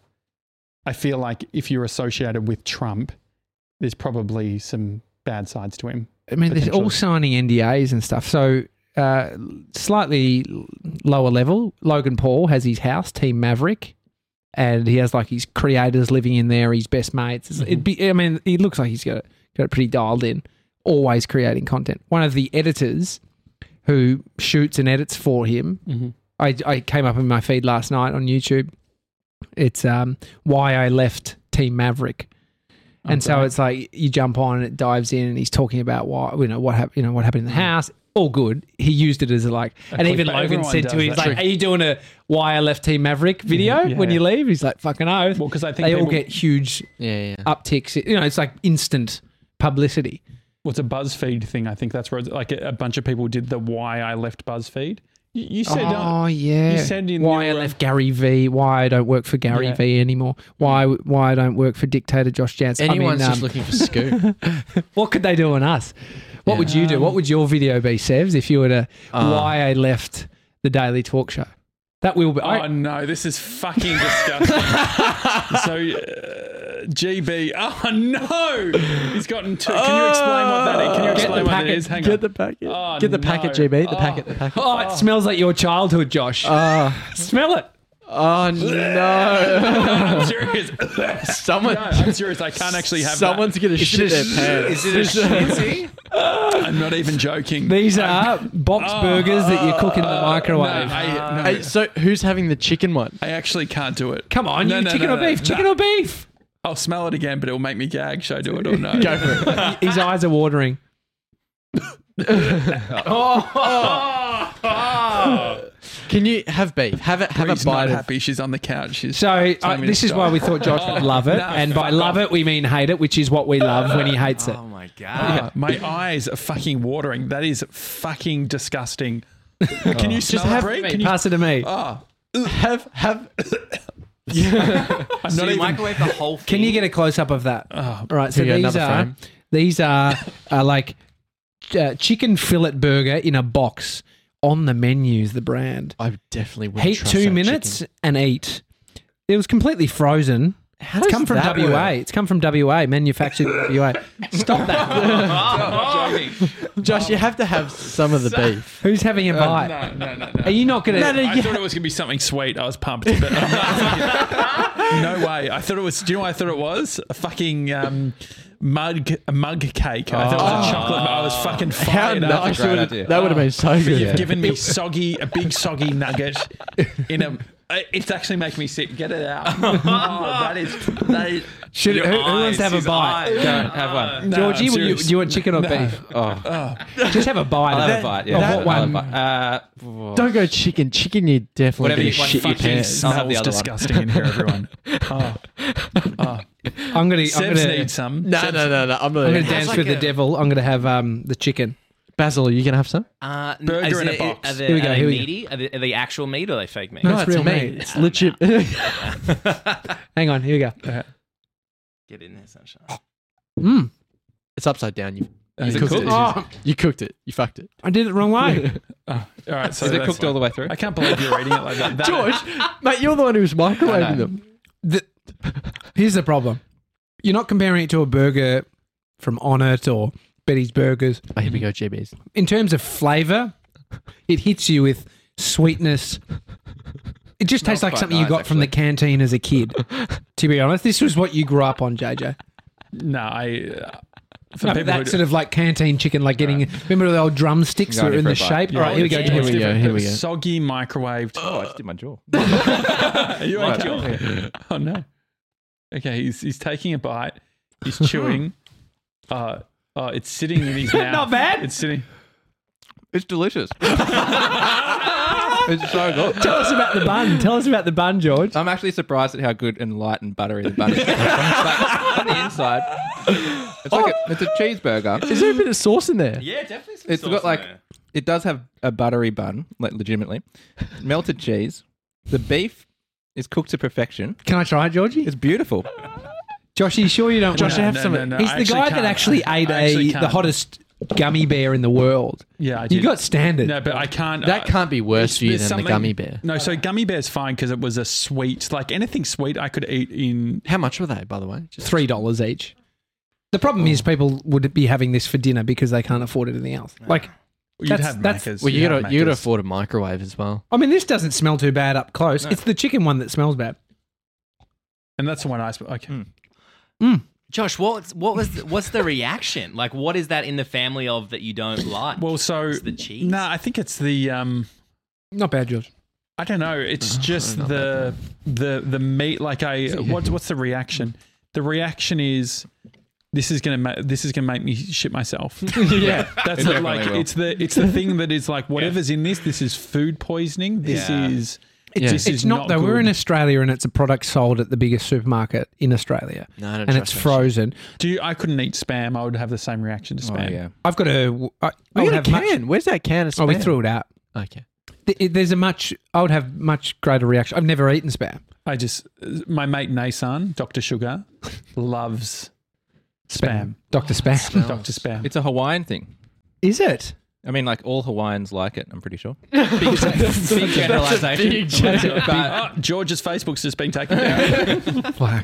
S1: I feel like if you're associated with Trump, there's probably some bad sides to him.
S2: I mean, they're all
S1: potentially.
S2: signing NDAs and stuff. So slightly lower level, Logan Paul has his house, Team Maverick, and he has like his creators living in there, his best mates. It'd be, I mean, he looks like he's got it pretty dialed in, always creating content. One of the editors who shoots and edits for him, I came up in my feed last night on YouTube. It's why I left Team Maverick. And so it's like you jump on and it dives in and he's talking about what happened in the house. All good. He used it as and even
S1: clickbait.
S2: Logan
S1: Everyone
S2: said to
S1: does
S2: him, he's
S1: that.
S2: like, "Are you doing a why I left Team Maverick video
S1: Yeah.
S2: when you leave?" He's like, "Fucking oath."
S1: Well, because I think
S2: They all
S1: people-
S2: get huge
S4: Yeah.
S2: upticks. It's like instant publicity.
S1: What's a BuzzFeed thing? I think that's where it's like a bunch of people did the why I left BuzzFeed. You said,
S2: Oh yeah.
S1: you said in
S2: why
S1: your,
S2: I left Gary V. Why I don't work for Gary
S1: Yeah.
S2: V anymore. Why I don't work for dictator Josh Jansen.
S4: Anyone's
S2: I mean,
S4: just looking for scoop.
S2: what could they do on us? What would you do? What would your video be, Sevs, if you were to why I left the Daily Talk Show? That will be.
S1: Oh no, this is fucking disgusting. So, GB. Oh no, he's gotten two. Can you explain what that is? Can you explain what that is? Hang on.
S4: the packet.
S1: Oh,
S4: Get the
S1: no.
S4: packet, GB. The
S1: Oh.
S4: packet. The packet.
S2: Oh, it smells like your childhood, Josh. Smell it.
S4: Oh no!
S1: I'm serious.
S4: Someone.
S1: No, I'm serious. I can't actually have
S4: Someone's gonna shit their pants.
S3: Is it a schmitzy?
S1: that. I'm not even joking.
S2: These are box burgers that you cook in the microwave.
S1: No,
S4: Hey, so who's having the chicken one?
S1: I actually can't do it.
S2: Come on, chicken or beef? Chicken or beef?
S1: I'll smell it again, but it'll make me gag. Should I do it or no?
S4: Go for it.
S2: His eyes are watering.
S4: Can you have beef? Have a
S1: Bree's
S4: bite
S1: not
S4: of.
S1: happy. She's on the couch. She's
S2: So
S1: telling me
S2: this
S1: to
S2: is
S1: stop.
S2: why we thought Josh would love it.
S1: No,
S2: And by
S1: fuck
S2: love
S1: off.
S2: it, we mean hate it, which is what we love when he hates it.
S3: Oh my god.
S1: My eyes are fucking watering. That is fucking disgusting. Can you smell
S4: have
S1: it, Bree?
S2: Mate,
S1: Can you?
S2: pass it to me.
S1: Oh,
S4: Have.
S1: I'm
S3: So
S1: not
S3: you
S1: even.
S3: microwave the whole thing.
S2: Can you get a close up of that?
S1: Oh,
S2: All right, so
S4: Here you go,
S2: these
S4: another
S2: are
S4: frame.
S2: these are like chicken fillet burger in a box on the menus. The brand
S4: I definitely would
S2: heat 2 minutes and eat. It was completely frozen.
S4: How
S2: It's
S4: does
S2: come from
S4: that
S2: WA.
S4: work?
S2: It's come from WA, manufactured in WA. Stop that.
S4: Josh, you have to have some of the beef.
S2: Who's having a bite?
S1: No.
S2: Are you not going to?
S1: I thought it was going to be something sweet. I was pumped. But no way. I thought it was. Do you know what I thought it was? A fucking mug cake. I thought it was a chocolate. I was fucking
S4: How
S1: fired up.
S4: nice
S5: great
S4: would
S5: idea.
S4: that would have been so good.
S1: You've given me a big soggy nugget in a. It's actually making me sick. Get it out. Oh, that is.
S2: Should, who wants to have a
S3: His
S2: bite?
S3: eyes.
S5: Go, have one.
S1: No,
S2: Georgie,
S1: I'm
S2: do
S1: serious.
S2: you want chicken or beef?
S5: Oh,
S2: Just have a bite.
S5: I'll
S2: of
S5: have
S2: it.
S5: a bite.
S2: Of
S5: Yeah,
S2: what
S5: I'll have a
S2: one?
S5: bite.
S4: Don't go chicken. Chicken, you definitely
S5: Whatever
S4: gonna
S5: you want,
S4: shit your
S5: fucking
S4: pants.
S5: I'll have the
S1: Smells
S5: other one.
S1: disgusting in here, everyone.
S2: I'm gonna
S1: Sevs needs some.
S4: No. I'm not.
S2: I'm gonna dance
S3: like
S2: with the
S3: a-
S2: devil. I'm gonna have the chicken.
S4: Basil, are you gonna have some?
S1: Burger
S3: is
S1: in a
S3: it-
S1: box.
S3: Are they,
S2: Here we go,
S3: are they
S2: here we go.
S3: meaty? Are they actual meat or are they fake meat?
S2: No,
S4: No,
S2: it's
S4: it's
S2: real
S4: meat.
S2: meat.
S4: It's legit.
S2: Hang on, here we go.
S3: Get in there, sunshine.
S2: Mm.
S4: It's upside down. You
S1: Is it
S4: cooked
S1: cooked?
S4: it.
S2: Oh,
S4: You cooked it. You fucked it.
S2: I did it the wrong way.
S1: All right. So
S5: Is it
S1: that's
S5: cooked all the way through?
S1: I can't believe you're eating it like that.
S4: George, mate, you're the one who's microwaving
S5: know.
S4: them.
S2: Here's the problem. You're not comparing it to a burger from On It or Betty's Burgers.
S4: Oh, here we go, GBs.
S2: In terms of flavour, it hits you with sweetness. It just tastes like
S5: quite
S2: something you
S5: nice,
S2: got from the canteen as a kid. To be honest, this was what you grew up on, JJ.
S1: No, for
S2: No,
S1: people
S2: that
S1: who
S2: sort of like canteen chicken, like getting. Remember the old drumsticks that
S5: Going
S2: were in
S5: for
S2: the
S5: a bite.
S2: shape?
S1: Yeah,
S2: All right, here we go.
S1: it's
S2: Here we go.
S1: different.
S4: Here
S1: It
S4: we
S1: was
S4: go.
S1: Soggy microwaved.
S5: Oh, I just did my jaw.
S1: Are you
S5: Right.
S1: okay? Oh no. Okay, he's taking a bite. He's chewing. It's sitting in his mouth.
S2: Not bad.
S1: It's sitting.
S5: It's delicious. It's so good.
S2: Tell us about the bun. Tell us about the bun, George.
S5: I'm actually surprised at how good and light and buttery the bun is. Like, on the inside, it's like it's a cheeseburger.
S4: Is there a bit of sauce in there?
S3: Yeah, definitely. Some
S5: It's
S3: sauce
S5: got
S3: in
S5: like
S3: there.
S5: it does have a buttery bun, like legitimately, melted cheese. The beef is cooked to perfection.
S2: Can I try it, Georgie?
S5: It's beautiful.
S2: Josh, are you sure you don't
S1: No,
S2: want to have
S1: no,
S2: some?
S1: no, no,
S2: He's
S1: I
S2: the guy
S1: actually
S2: that
S1: can't.
S2: actually ate
S1: I actually
S2: the
S1: can't.
S2: hottest gummy bear in the world.
S1: Yeah, I
S2: You
S1: did.
S2: got standard.
S1: No, but I can't.
S4: That can't be worse for you
S1: there's
S4: than the
S1: something-
S4: gummy bear.
S1: No, so gummy bear's fine because it was a sweet. Like anything sweet, I could eat in.
S4: How much were they, by the way? Just
S2: $3 each. The problem is people would be having this for dinner because they can't afford anything else. Like,
S1: You'd
S2: That's-
S1: have
S2: that's-
S1: Macca's.
S4: Well, you
S1: You'd
S4: gotta
S1: have
S4: you gotta
S1: Macca's.
S4: afford a microwave as well.
S2: I mean, this doesn't smell too bad up close.
S5: No.
S2: It's the chicken one that smells bad.
S1: And that's the one I. Okay.
S3: Josh, what's the reaction? Like, what is that in the family of that you don't like?
S1: Well, so
S3: It's the cheese.
S1: No, I think it's the.
S2: Not bad, George.
S1: I don't know. It's just
S4: not
S1: the meat. Like what's the reaction? The reaction is this is gonna make me shit myself.
S2: Yeah.
S1: That's
S5: It
S1: it,
S5: definitely
S1: like
S5: will.
S1: it's the thing that is like whatever's in this. This is food poisoning. This
S3: Yeah.
S1: is.
S4: Yeah.
S1: This
S2: It's
S1: is
S2: not though.
S1: good.
S2: We're in Australia and it's a product sold at the biggest supermarket in Australia.
S4: No, I don't
S2: And it's
S4: trust that
S2: frozen.
S1: I couldn't eat spam. I would have the same reaction to
S5: Oh
S1: spam.
S5: yeah.
S2: I've got a. I
S4: We
S2: would
S4: got a
S2: have much.
S4: can. Where's that can of spam?
S2: Oh, we threw it out.
S4: Okay.
S2: There's a much. I would have much greater reaction. I've never eaten spam.
S1: My mate Nasan, Dr. Sugar, loves spam.
S2: Dr. Spam.
S1: Dr. Spam.
S5: It's a Hawaiian thing.
S2: Is it?
S5: I mean, like all Hawaiians like it. I'm pretty sure.
S3: big generalization.
S1: But George's Facebook's just been taken down.
S2: Fuck.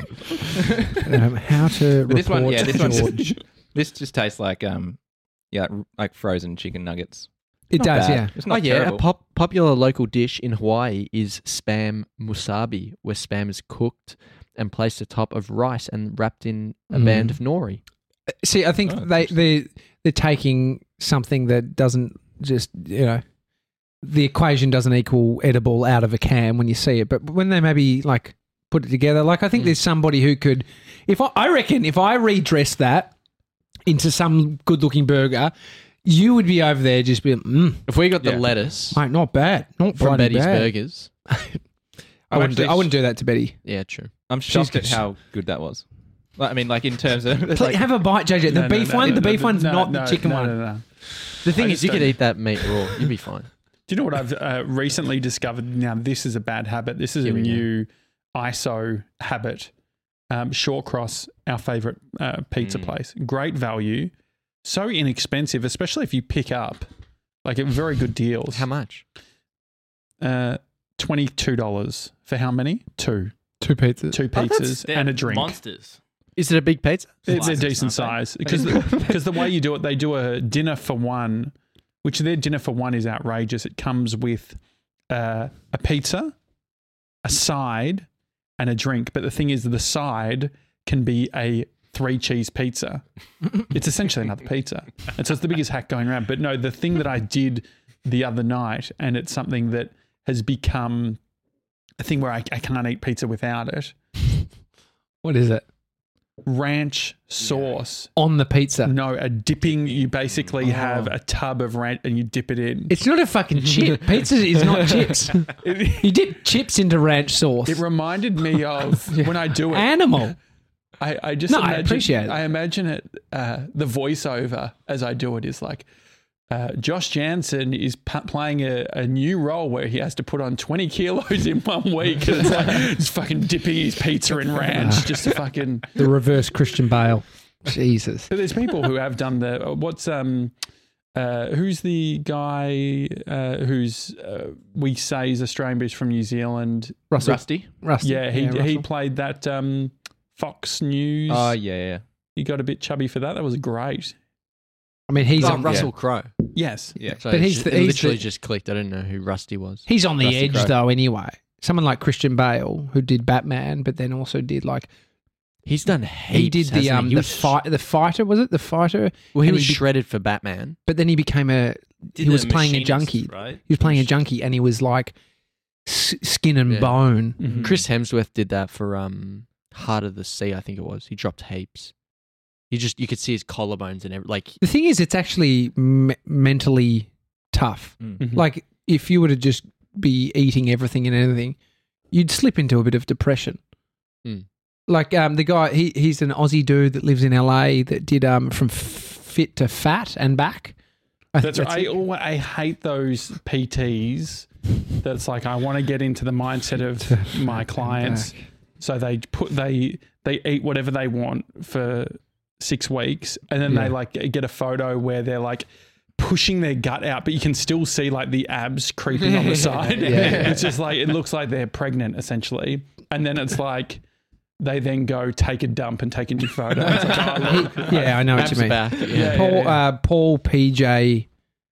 S2: How to
S5: But this
S2: report
S5: one, yeah, this one,
S2: George.
S5: this just tastes like like frozen chicken nuggets.
S2: It
S5: Not
S2: does,
S5: bad.
S2: yeah.
S5: It's
S4: Oh
S5: not
S4: yeah,
S5: terrible.
S4: a popular local dish in Hawaii is spam musabi, where spam is cooked and placed atop of rice and wrapped in a band of nori.
S2: See, I think
S5: Oh,
S2: they're taking something that doesn't just, the equation doesn't equal edible out of a can when you see it. But when they maybe like put it together, like I think there's somebody who could, I reckon if I redress that into some good looking burger, you would be over there just being,
S4: If we got the
S5: Yeah.
S4: lettuce
S2: mate, not bad. Not
S4: from
S2: bloody
S4: Betty's
S2: bad.
S4: Burgers,
S2: I wouldn't do that to Betty.
S4: yeah, true.
S5: I'm shocked
S2: She's-
S5: at how good that was. Like, I mean, like in terms of
S2: Please
S5: like,
S2: have a bite, JJ. The beef one, the beef one's not the chicken one.
S1: No.
S4: The thing
S1: I
S4: is,
S1: just
S4: you could
S1: don't-
S4: eat that meat raw. You'd be fine.
S1: Do you know what I've recently discovered? Now, this is a bad habit. This is
S4: Here
S1: a
S4: we go.
S1: new ISO habit. Shawcross, our favourite pizza place. Great value. So inexpensive, especially if you pick up like very good deals.
S4: How much?
S1: $22 for how many? Two
S2: Two
S1: pizzas
S3: They're
S1: and a drink.
S3: Monsters.
S4: Is it a big pizza?
S1: They're
S3: Slices,
S1: decent
S3: aren't
S1: size because the way you do it, they do a dinner for one, which their dinner for one is outrageous. It comes with a pizza, a side, and a drink. But the thing is, the side can be a 3-cheese pizza. It's essentially another pizza, and so it's the biggest hack going around. But no, the thing that I did the other night, and it's something that has become a thing where I can't eat pizza without it.
S2: What is it?
S1: Ranch sauce.
S2: On the pizza.
S1: No, a dipping. You basically have a tub of ranch and you dip it in.
S2: It's not a fucking chip. Pizza is not chips. You dip chips into ranch sauce.
S1: It reminded me of when I do it.
S2: Animal.
S1: I just
S2: No, I
S1: imagine,
S2: appreciate it.
S1: I imagine it. The voiceover as I do it is like Josh Jansen is playing a new role where he has to put on 20 kilos in 1 week. And it's like he's fucking dipping his pizza in ranch just to fucking.
S2: The reverse Christian Bale. Jesus.
S1: But there's people who have done who's the guy who's we say is Australian but he's from New Zealand?
S2: Russell.
S5: Rusty.
S2: Rusty.
S1: Yeah, he
S2: Russell.
S1: played that Fox News.
S5: Oh yeah.
S1: He got a bit chubby for that. That was great.
S2: I mean, he's on,
S4: Russell Crowe.
S1: Yes.
S5: Yeah.
S4: So
S2: But
S4: it
S2: he's
S4: ju-
S2: the-
S4: it
S2: he's
S4: literally
S2: the-
S4: just clicked. I didn't know who Rusty was.
S2: he's on the
S5: Rusty
S2: edge
S5: Crowe.
S2: though. Anyway, someone like Christian Bale, who did Batman, but then also did like
S4: He's done heaps.
S2: he did the
S4: hasn't he? He was
S2: the fighter, was it the fighter?
S4: Well, he
S2: and
S4: was
S2: he be-
S4: shredded for Batman.
S2: But then he became he
S3: Did
S2: was
S3: the
S2: playing a
S3: Machinist,
S2: junkie.
S3: right?
S2: He was playing a junkie, and he was like skin and
S4: Yeah.
S2: bone.
S1: Mhm.
S4: Chris Hemsworth did that for Heart of the Sea, I think it was. He dropped heaps. You could see his collarbones and everything. Like,
S2: The thing is, it's actually mentally tough.
S1: Mhm.
S2: Like if you were to just be eating everything and anything, you'd slip into a bit of depression.
S4: Mm.
S2: Like the guy, he's an Aussie dude that lives in LA that did from fit to fat and back.
S1: That's right. I hate those PTs. That's like, I want to get into the mindset of my clients. So they eat whatever they want for 6 weeks, and then they like get a photo where they're like pushing their gut out, but you can still see like the abs creeping on the side.
S2: Yeah.
S1: It's just like, it looks like they're pregnant essentially. And then it's like, they then go take a dump and take a new photo. It's like, oh, look.
S2: Yeah, I know what you
S4: abs
S2: mean.
S4: back.
S1: Yeah.
S2: Paul PJ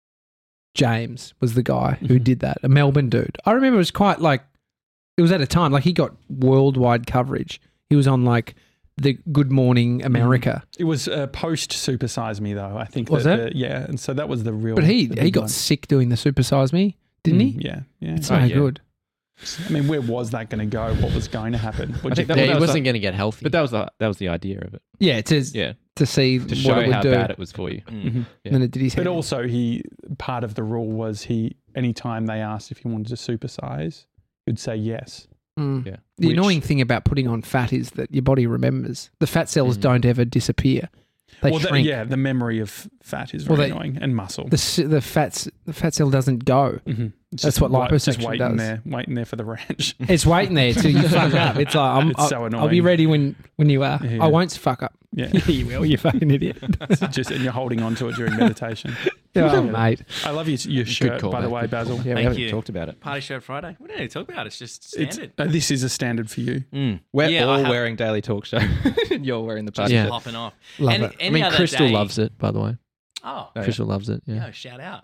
S2: James was the guy who did that, a Melbourne dude. I remember it was quite like, it was at a time, like he got worldwide coverage. He was on like the Good Morning America.
S1: It was post Super Size Me though. I think
S2: Was
S1: that yeah, and so that was the real.
S2: But he
S1: the big
S2: got
S1: one.
S2: sick doing the Super Size Me, didn't he?
S1: Yeah, yeah.
S2: It's no
S5: yeah.
S2: good.
S1: I mean, where was that going to go? What was going to happen?
S5: I think
S4: Yeah,
S5: that
S4: he
S5: was
S4: wasn't going to get healthy.
S5: But that was the idea of it.
S2: Yeah,
S5: Yeah,
S2: to see
S5: to
S2: what
S5: show
S2: it would
S5: how
S2: do.
S5: bad it was for you.
S1: Mhm.
S5: Yeah.
S2: Then it did his head.
S1: But also, part of the rule was anytime they asked if he wanted to supersize, he'd say yes.
S2: Mm.
S5: Yeah.
S2: The
S1: Which-
S2: annoying thing about putting on fat is that your body remembers. The fat cells don't ever disappear. They shrink.
S1: the memory of fat is
S2: Well,
S1: very
S2: they-
S1: annoying, and muscle.
S2: The fat cell doesn't go.
S1: Mhm. It's
S2: That's
S1: just
S2: what
S1: just
S2: liposuction
S1: waiting
S2: does.
S1: waiting there for the ranch.
S2: It's waiting there till you fuck up. It's like
S1: It's so
S2: I'll be
S1: annoying.
S2: ready when you are.
S1: Yeah.
S2: I won't fuck up.
S1: Yeah,
S2: You will, you fucking idiot.
S1: and you're holding on to it during meditation.
S2: Oh, mate.
S1: I love your shirt,
S4: call
S1: by the
S4: back,
S1: way,
S4: good
S1: Basil.
S5: Yeah,
S3: Thank
S5: we haven't
S3: you.
S5: talked about it.
S3: Party Shirt Friday. We don't need to talk about it. It's just
S1: It's,
S3: standard.
S1: this is a standard for you.
S5: We're
S3: Yeah, I
S5: all
S3: have-
S5: wearing Daily Talk Show. And you're wearing the
S3: Just
S5: party
S4: Yeah.
S5: shirt.
S3: popping off.
S2: Love
S3: any,
S2: it.
S4: I
S3: Any
S4: mean,
S3: other
S4: Crystal
S3: day,
S4: loves it, by the way.
S3: Oh,
S5: yeah.
S4: Crystal loves it. Yeah.
S3: yeah, shout out.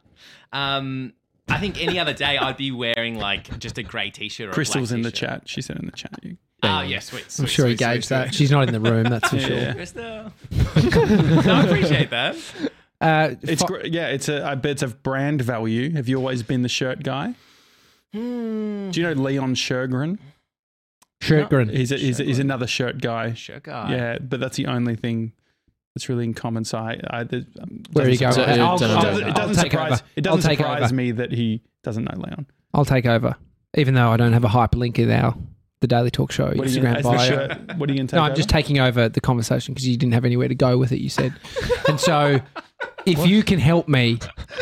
S3: I think any other day I'd be wearing like just a grey t-shirt or
S1: Crystal's
S3: a black
S1: in the
S3: t-shirt.
S1: chat. She said in the chat.
S3: Oh, yeah, sweet.
S2: I'm sure he gauged that. She's not in the room, that's for sure.
S1: Yeah.
S3: Crystal. No, I appreciate that.
S1: It's great. Yeah, I bet it's of brand value. Have you always been the shirt guy? Do you know Leon Shergren?
S2: Shirtgren.
S1: He's another shirt guy.
S3: Shirt guy.
S1: Yeah, but that's the only thing that's really in common. So
S2: Where are you going?
S4: So-
S1: It
S4: I'll
S1: doesn't
S2: take
S1: surprise.
S2: over.
S1: It
S2: I'll
S1: doesn't
S2: take
S1: surprise
S2: over.
S1: me that he doesn't know Leon.
S2: I'll take over, even though I don't have a hyperlink in the Daily Talk Show
S1: What are you
S2: Instagram
S1: as the
S2: bio.
S1: shirt? What are you going to take?
S2: No, I'm just taking over the conversation because you didn't have anywhere to go with it, you said. And so if you can help me,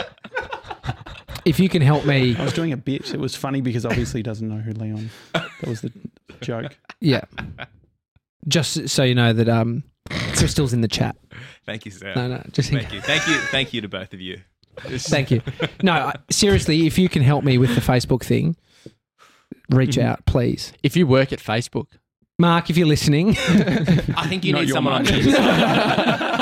S1: I was doing a bit. It was funny because obviously he doesn't know who Leon. That was the joke.
S2: yeah. Just so you know that Crystal's in the chat.
S3: Thank you, sir.
S2: No, just
S3: Thank you. Thank you to both of you.
S2: Thank you. No, seriously, if you can help me with the Facebook thing, reach out, please.
S4: If you work at Facebook,
S2: Mark, if you're listening,
S3: I think you
S1: Not
S3: need
S1: your
S3: someone on
S1: mum.
S3: the inside.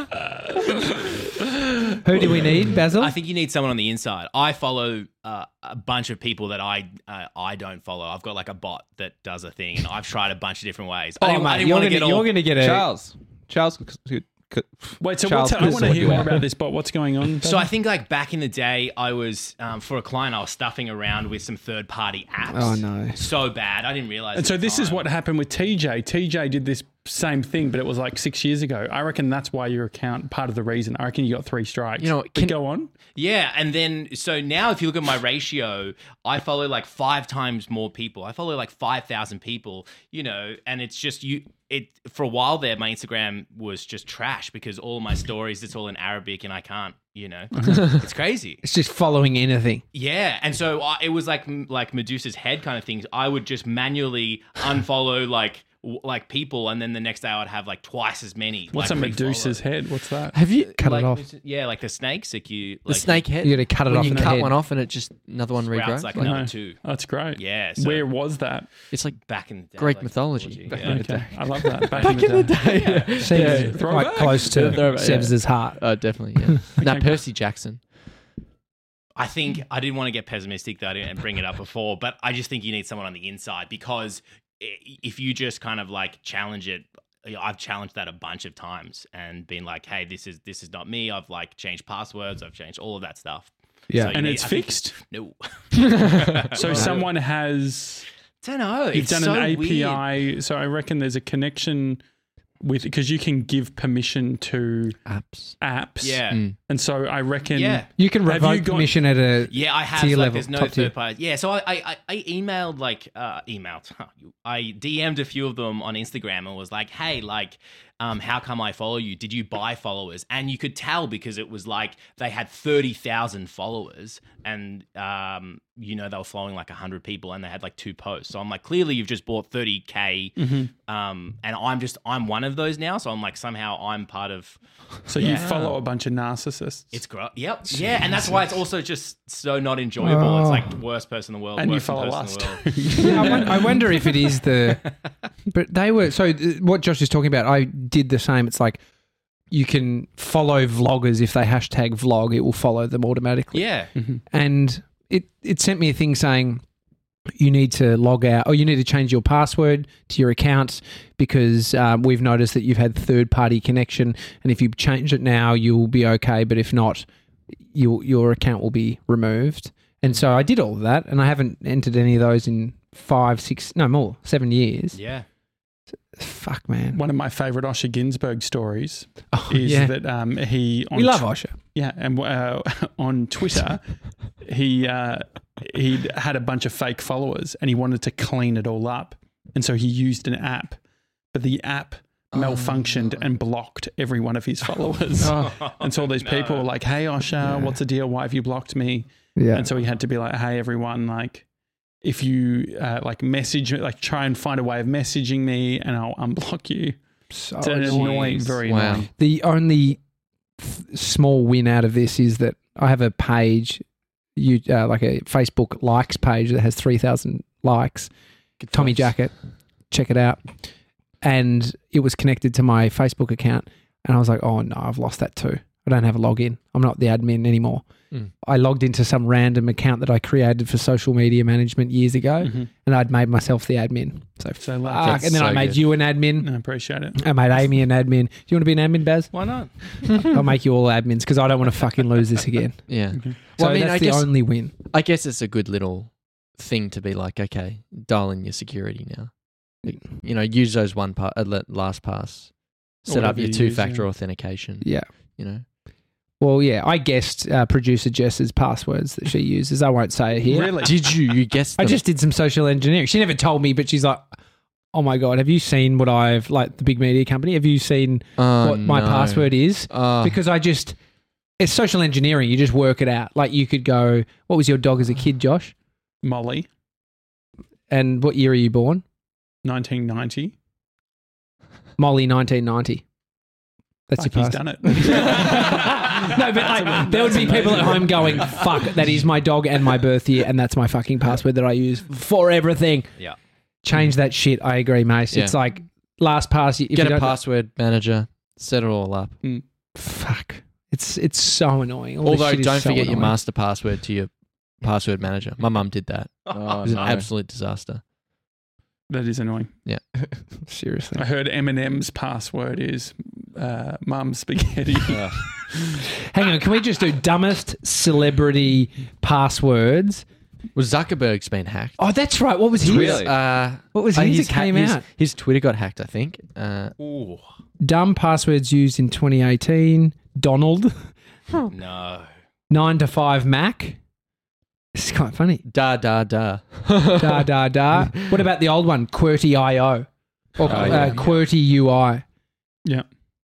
S2: who do we need, Basil?
S3: I think you need someone on the inside. I follow a bunch of people that I don't follow. I've got like a bot that does a thing, and I've tried a bunch of different ways. I didn't
S2: you're
S3: want to get all.
S2: going to get a...
S5: Charles.
S1: Wait, so
S5: Charles
S1: I want to
S5: Crystal,
S1: hear
S5: yeah.
S1: more about this bot. What's going on?
S3: So I think like back in the day, I was for a client, I was stuffing around with some third-party apps.
S2: Oh, no.
S3: So bad, I didn't realize.
S1: And so
S3: at the
S1: this is
S3: time.
S1: what happened with TJ. TJ did this same thing, but it was like 6 years ago. I reckon that's why your account, part of the reason. I reckon you got 3 strikes.
S4: You know,
S1: But go on.
S3: Yeah, and then so now if you look at my ratio, I follow like 5 times more people. I follow like 5,000 people, and it's just for a while there, my Instagram was just trash because all my stories, it's all in Arabic and I can't, it's crazy.
S2: It's just following anything.
S3: Yeah, and so it was like Medusa's head kind of things. I would just manually unfollow like people, and then the next day I would have like twice as many.
S1: What's
S3: like,
S1: a Medusa's
S3: pre-followed.
S1: head? What's that?
S4: have you
S2: Cut it
S3: Like,
S2: off.
S3: Yeah, like the snakes that you
S4: the snake head?
S2: You got to cut it
S4: when
S2: off
S4: you
S2: in the
S4: cut
S2: head.
S4: one off and it just another one
S3: sprouts
S4: regrows.
S3: like
S4: Like,
S3: another
S1: No.
S3: 2.
S1: Oh, that's great.
S3: Yeah, so
S1: Where was that?
S4: it's like
S3: back in the day,
S4: Greek
S3: like
S4: mythology.
S3: mythology, yeah.
S1: Okay, I love that. Back in the day.
S2: Seems
S1: throwback.
S2: quite close to
S1: Throwback, yeah.
S2: Sebs' heart.
S4: definitely. Yeah. Now
S1: Okay.
S4: Percy Jackson.
S3: I think I didn't want to get pessimistic though and bring it up before, but I just think you need someone on the inside, because if you just kind of like challenge it, I've challenged that a bunch of times and been like, hey, this is not me. I've like changed passwords. I've changed all of that stuff.
S2: Yeah.
S3: So you
S1: And
S3: need-
S1: it's
S3: I think-
S1: fixed.
S3: No.
S1: So someone has
S3: Don't know.
S1: you've
S3: It's
S1: done
S3: so
S1: an
S3: weird.
S1: API. So I reckon there's a connection with, because you can give permission to
S4: Apps.
S1: apps.
S3: Yeah.
S4: Mm.
S1: And so I reckon
S3: Yeah.
S2: You can
S1: Have you
S2: revoke
S1: got-
S2: permission at a
S3: Yeah, I have.
S2: tier
S3: Like,
S2: level,
S3: there's no
S2: top tier.
S3: third party. Yeah, so I emailed I DM'd a few of them on Instagram and was like, hey, like, how come I follow you? Did you buy followers? And you could tell because it was like they had 30,000 followers, and they were following like 100 people, and they had like 2 posts. So I'm like, clearly you've just bought 30K, and I'm one of those now. So I'm like, somehow I'm part of.
S1: so. You follow a bunch of narcissists.
S3: It's great. Yep. Yeah, and that's why it's also just so not enjoyable. It's like the worst person in the world.
S1: and you
S3: worst
S1: follow
S3: person
S1: us
S3: in the world.
S1: too.
S2: Yeah, I wonder if it is the. But they were. So what Josh is talking about, I did the same. It's like you can follow vloggers. If they hashtag vlog, it will follow them automatically.
S3: Yeah.
S2: And it sent me a thing saying you need to log out, or you need to change your password to your account, because we've noticed that you've had third-party connection, and if you change it now, you'll be okay. But if not, your account will be removed. And so I did all of that, and I haven't entered any of those in 7 years.
S3: Yeah.
S2: Fuck, man.
S1: One of my favorite Osher Ginsberg stories
S2: Oh,
S1: is
S2: yeah.
S1: that he on
S2: We love Osher.
S1: Yeah, and on Twitter, he had a bunch of fake followers, and he wanted to clean it all up, and so he used an app, but the app malfunctioned and blocked every one of his followers. And so all these people were like, "Hey, Osher, what's the deal? Why have you blocked me?"
S2: Yeah.
S1: And so he had to be like, "Hey, everyone, like, if you message me, like, try and find a way of messaging me, and I'll unblock you."
S2: So
S1: It's annoying, very
S4: Wow.
S1: annoying.
S2: The only small win out of this is that I have a page, like a Facebook likes page that has 3,000 likes. Tommy Jacket, check it out. And it was connected to my Facebook account, and I was like, "Oh no, I've lost that too. I don't have a login. I'm not the admin anymore." I logged into some random account that I created for social media management years ago, and I'd made myself the admin. So
S1: So like,
S2: fuck.
S4: that's
S2: And then I
S4: so
S2: made
S4: good.
S2: you an admin.
S1: I appreciate it.
S2: I made Amy an admin. Do you want to be an admin, Baz?
S3: Why not?
S2: I'll make you all admins because I don't want to fucking lose this again.
S4: Yeah.
S2: So
S4: Well, I mean,
S2: that's
S4: I
S2: the
S4: guess
S2: only win.
S4: I guess it's a good little thing to be like, okay, dial in your security now. Use those last pass. Set up
S1: whatever
S4: your
S1: you
S4: two-factor
S1: use,
S4: authentication.
S2: Yeah.
S4: You know.
S2: Well, yeah, I guessed producer Jess's passwords that she uses. I won't say it here.
S1: Really?
S4: Did you? You guessed
S2: I
S4: them.
S2: just did some social engineering. She never told me, but she's like, "Oh my God, have you seen what I've, like the big media company, have you seen what my password is?" Because it's social engineering. You just work it out. Like you could go, "What was your dog as a kid, Josh?
S1: Molly,
S2: And what year are you born?"
S1: 1990.
S2: Molly, 1990. That's
S1: Fuck,
S2: your
S1: he's
S2: password.
S1: done it.
S2: No, but like, there would be people at home going, "Fuck, that is my dog and my birth year, and that's my fucking password that I use for everything."
S3: Yeah.
S2: Change that shit. I agree, Mace.
S4: Yeah.
S2: It's like last pass. If
S4: Get
S2: you
S4: a
S2: don't-
S4: password manager. Set it all up.
S2: Fuck. It's so annoying. All this
S4: Although,
S2: shit is
S4: don't
S2: so
S4: forget your
S2: annoying.
S4: master password to your password manager. My mum did that. It
S5: Oh,
S4: was an
S5: no.
S4: absolute disaster.
S1: That is annoying.
S2: Seriously.
S1: I heard Eminem's password is mum spaghetti.
S2: Hang on. Can we just do dumbest celebrity passwords?
S4: Well, Zuckerberg's been hacked.
S2: Oh, that's right. What was his?
S5: Really?
S2: What was his? It came out.
S4: His Twitter got hacked, I think.
S3: Ooh.
S2: Dumb passwords used in 2018. Donald.
S3: No.
S2: 9 to 5 Mac. It's quite funny.
S4: Da.
S2: Da. What about the old one? QWERTY.io. Or
S5: yeah.
S2: QWERTY UI.
S1: Yeah.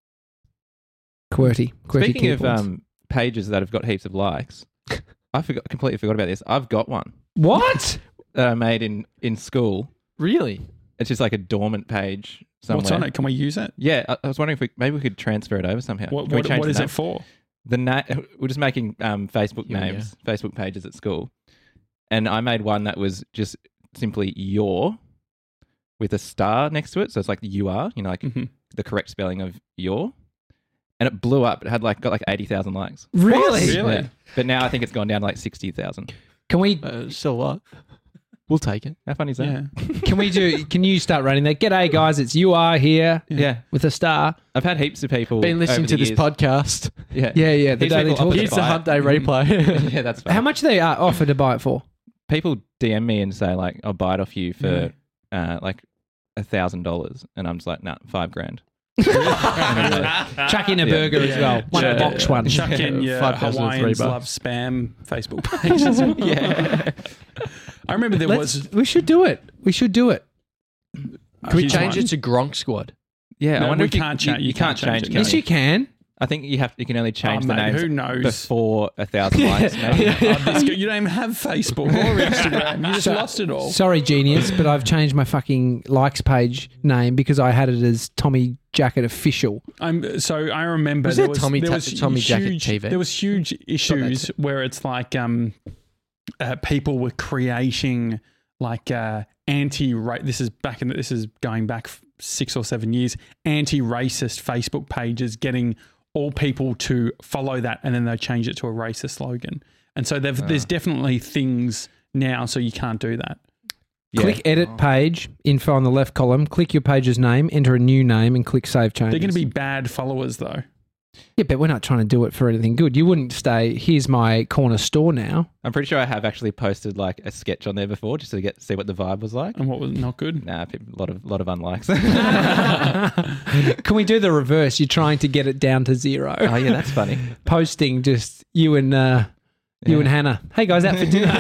S2: QWERTY.
S5: Speaking
S2: keyboards.
S5: of pages that have got heaps of likes, completely forgot about this. I've got one
S2: What?
S5: that I made in school.
S4: Really?
S5: It's just like a dormant page somewhere.
S1: What's on it? Can we use it?
S5: Yeah, I was wondering if maybe we could transfer it over somehow.
S1: What,
S5: Can we
S1: what,
S5: change
S1: what
S5: the
S1: is
S5: name?
S1: it for?
S5: We're just making Facebook
S4: Here we
S5: names, Facebook pages at school, and I made one that was just simply your with a star next to it, so it's like you are, like
S1: Mhm.
S5: the correct spelling of your, and it blew up. It had got 80,000 likes.
S2: Really?
S1: Really?
S5: Yeah. But now I think it's gone down to like 60,000.
S2: Can we
S4: So what? We'll take it.
S5: How funny is that?
S1: Yeah.
S2: can you start running that? G'day guys, it's You Are here
S5: Yeah.
S2: with a star.
S5: I've had heaps of people
S4: Been listening
S5: over
S4: to
S5: the
S4: this
S5: years-
S4: podcast.
S5: Yeah.
S2: Yeah, the
S5: Heaps of
S2: Daily
S5: people
S2: Talk.
S5: offered
S4: Here's
S5: to
S4: the
S5: buy
S4: Hump
S5: it.
S4: Day replay.
S5: Yeah, that's fine.
S2: How much they offer to buy it for?
S5: People DM me and say like, I'll buy it off you for like $1,000, and I'm just like, nah, $5,000.
S2: Chuck in a burger as well. One
S1: Yeah.
S2: box one.
S1: Chuck in your
S4: 5,003
S1: Hawaiians
S4: bucks.
S1: love spam Facebook page as well.
S5: Yeah.
S1: I remember there was.
S2: We should do it. We should do it.
S4: Can we
S1: Here's
S4: change
S1: one.
S4: it to Gronk Squad?
S5: Yeah,
S1: No,
S5: I wonder
S1: we
S5: if you
S1: can't change-
S5: You can't change
S1: it,
S5: it.
S1: can
S2: Yes, you can.
S5: I think you can only change
S1: Oh,
S5: the
S1: mate,
S5: names
S1: who knows?
S5: before 1,000 likes. Maybe.
S1: You don't even have Facebook or Instagram. You just lost it all.
S2: Sorry, genius, but I've changed my fucking likes page name because I had it as Tommy Jacket Official.
S1: So I remember
S4: Was
S1: there
S4: there
S1: was
S4: Tommy
S1: there
S4: Ta-
S1: was
S4: Tommy Jacket
S1: huge,
S4: TV?
S1: There was huge issues where it's like people were creating like anti-race. This is going back 6 or 7 years. Anti-racist Facebook pages getting all people to follow that, and then they change it to a racist slogan. And so there's definitely things now, so you can't do that.
S5: Yeah.
S2: Click edit page, info on the left column, click your page's name, enter a new name, and click save changes.
S1: They're going to be bad followers, though.
S2: Yeah, but we're not trying to do it for anything good. You wouldn't stay, here's my corner store now.
S5: I'm pretty sure I have actually posted like a sketch on there before just to see what the vibe was like.
S1: And what was not good?
S5: Nah, a lot of unlikes.
S2: Can we do the reverse? You're trying to get it down to zero.
S5: Oh yeah, that's funny.
S2: Posting just you and Hannah. Hey guys, out for dinner.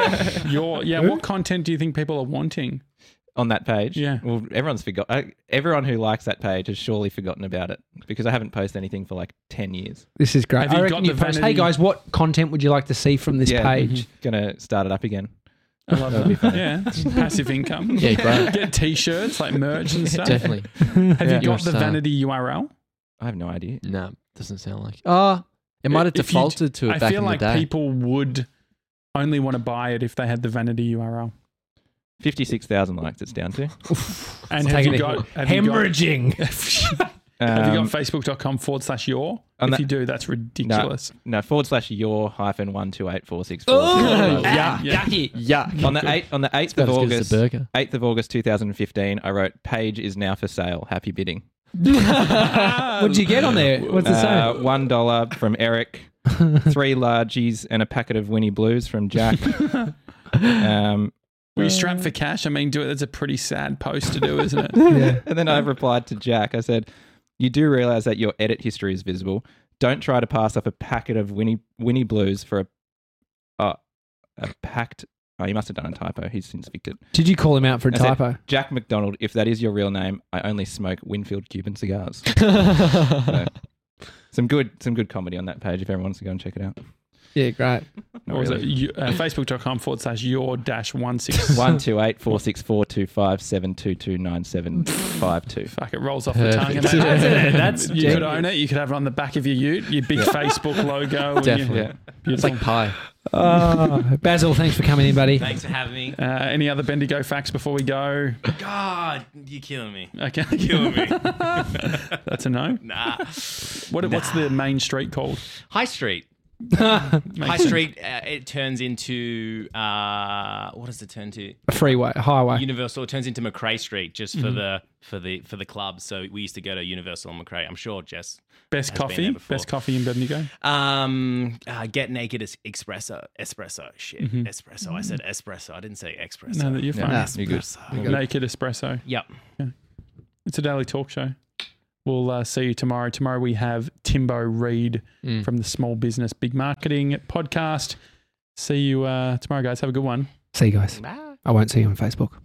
S1: What content do you think people are wanting?
S5: On that page.
S1: Yeah.
S5: Well, everyone who likes that page has surely forgotten about it because I haven't posted anything for like 10 years.
S2: This is great.
S1: Have you
S2: I reckon
S1: got
S2: you
S1: the
S2: post, hey
S1: vanity-
S2: guys, what content would you like to see from this page?
S5: Gonna start it up again.
S1: I love
S5: That'd be
S1: that.
S5: funny.
S1: Yeah, it's passive income.
S4: Yeah, great.
S1: Get t-shirts like merch and stuff.
S4: Definitely.
S1: Have you
S4: You're a
S1: got the
S4: star.
S1: vanity URL?
S5: I have no idea.
S4: No, doesn't sound like. Oh, it might have
S1: If you-
S4: defaulted to it
S1: I
S4: back
S1: feel
S4: in
S1: like
S4: the day.
S1: people would only want to buy it if they had the vanity URL.
S5: 56,000 likes it's down to.
S1: And have you got
S2: hemorrhaging?
S1: Have you got facebook.com/your?
S5: on
S1: If
S5: that-
S1: you do, that's ridiculous.
S5: No, /your-1284646.
S2: Yucky.
S4: Yuck.
S5: On the 8th
S4: About
S5: of
S4: as good as
S5: August,
S4: the burger.
S5: 8th of August 2015, I wrote page is now for sale. Happy bidding.
S2: What'd you get on there? What's it say?
S5: $1 from Eric, 3 largies and a packet of Winnie Blues from Jack.
S1: Were you strapped for cash? I mean, that's a pretty sad post to do, isn't it?
S2: Yeah.
S5: And then I replied to Jack. I said, "You do realize that your edit history is visible. Don't try to pass off a packet of Winnie Blues for a packed." Oh, he must have done a typo. He's since fixed it.
S2: Did you call him out for a
S5: I said,
S2: typo?
S5: Jack McDonald, if that is your real name, I only smoke Winfield Cuban cigars. So, some good comedy on that page if everyone wants to go and check it out.
S2: Yeah, great.
S1: Or was it facebook.com/your-16
S5: 128464257229752.
S1: Fuck, it rolls off the tongue.
S4: Perfect.
S2: That's
S1: you could own it. You could have it on the back of your ute, your big Facebook logo. and
S4: Definitely.
S1: your-
S5: Yeah.
S4: It's like pie.
S2: Basil, thanks for coming in, buddy.
S3: Thanks for having me.
S1: Any other Bendigo facts before we go?
S3: God, you're killing me.
S1: Okay.
S3: Killing me.
S1: That's a no.
S3: Nah.
S1: What's the main street called?
S3: High Street. High Street, it turns into what does it turn to?
S2: A freeway, a highway.
S3: Universal. It turns into McRae Street just for the club. So we used to go to Universal on McRae. I'm sure Jess.
S1: Best
S3: has been
S1: coffee?
S3: there before.
S1: Best coffee in Bendigo?
S3: Get Naked Espresso. Shit. Espresso. I said espresso. I didn't say espresso.
S1: No, that you're fine.
S5: Nah, you're good.
S1: Naked Espresso.
S3: Yep.
S1: It's a daily talk show. We'll see you tomorrow. Tomorrow we have Timbo Reed from the Small Business Big Marketing podcast. See you tomorrow, guys. Have a good one.
S2: See you guys.
S3: Bye.
S2: I won't see you on Facebook.